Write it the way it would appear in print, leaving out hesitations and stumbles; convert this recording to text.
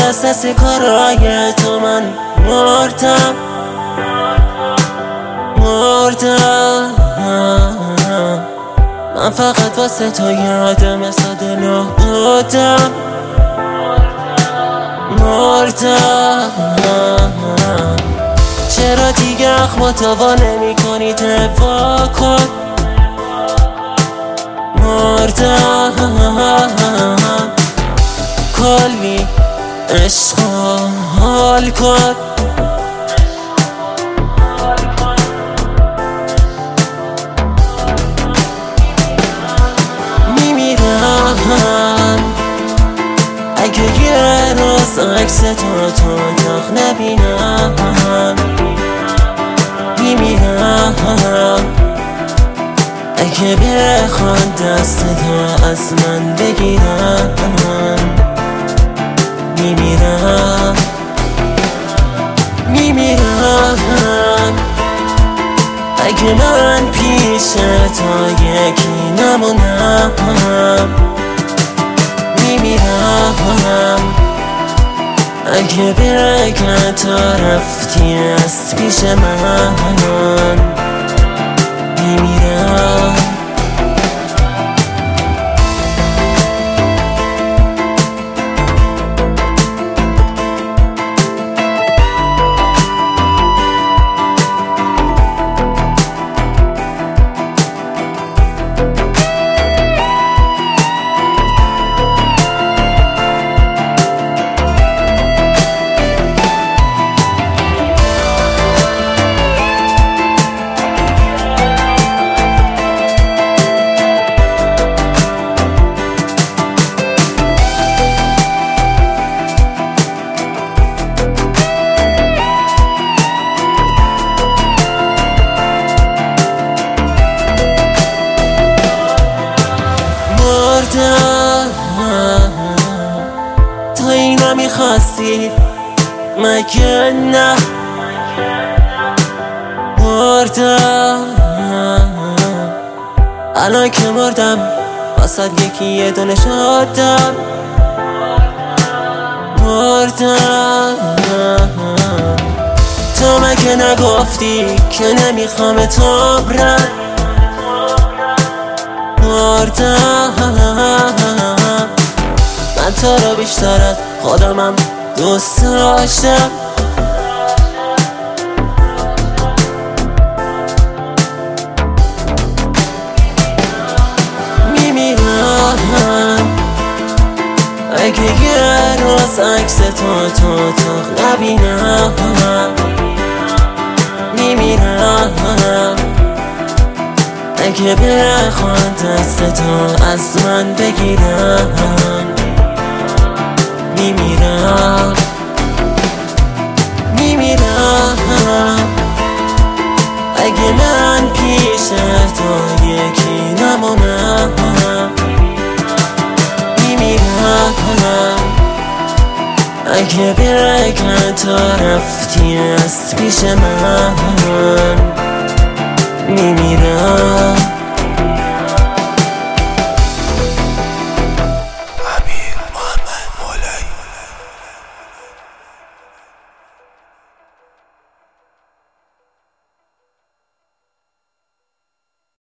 از دست کارای تو من مردم من فقط واسه تو یادم ساده دلو بودم مردم چرا دیگه اخماتو وا نمی کنی دفاع کن مردم کلی عشق حال کن میمیرم اگه یه روز عکس تو اتاق نبینم میمیرم اگه بخوان دست تو از من بگیرم میمیرم اگه من پیش تو یکی نمونم میمیرم اگه بگن تو رفتی از پیش من میمیرم تو اینا میخواستی مگه نه مردم الان که مردم واسه یکی یه دونه شدم مردم تو مگه نگفتی که نمیخوام تو برم مردم من تو رو بیشتر از خودمم دوست داشتم میمیرم اگه یه روز عکس تو اتاق نبینم میمیرم اگه بخوان دست تو از من بگیرم میمیرم اگه من پیش تو یکی نمونم میمیرم اگه بگن تو رفتی از پیش من میمیرم